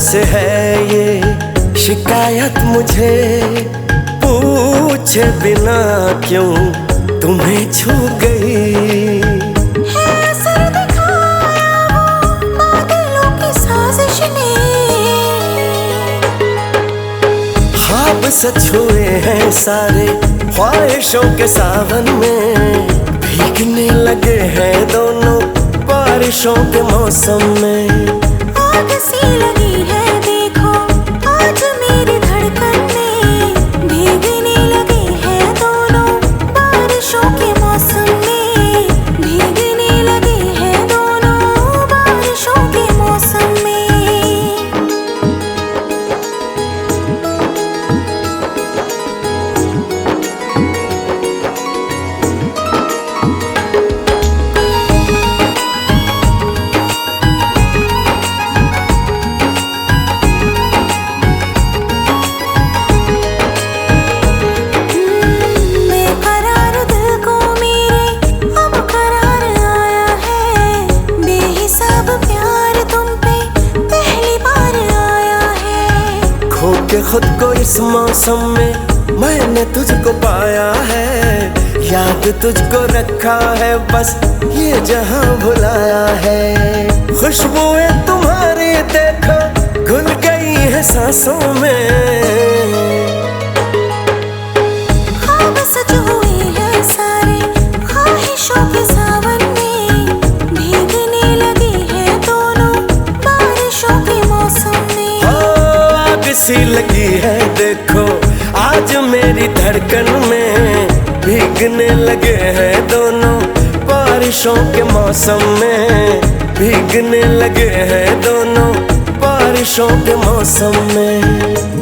से है ये शिकायत मुझे, पूछे बिना क्यों तुम्हें छू गई। है असर दिखाया वो बादलों की साजिश ने, ख्वाब सच हुए हैं सारे ख्वाहिशों के सावन में, भीगने लगे हैं दोनों बारिशों के मौसम में। आग सी लगी है देखो आज मेरी धड़कन में, भीगने लगे हैं दोनों बारिशों के मौसम में, भीगने लगे हैं दोनों बारिशों के मौसम में। के खुद को इस मौसम में मैंने तुझको पाया है, याद तुझको रखा है बस ये जहां भुलाया है। खुशबुएं तुम्हारी देखो घुल गई है सांसों में, ख्वाब सच हुए हैं सारे ख्वाहिशों के सावन में, भीगने लगे हैं दोनों बारिशों के मौसम में। सी लगी है देखो आज मेरी धड़कन में, भीगने लगे हैं दोनों बारिशों के मौसम में, भीगने लगे हैं दोनों बारिशों के मौसम में।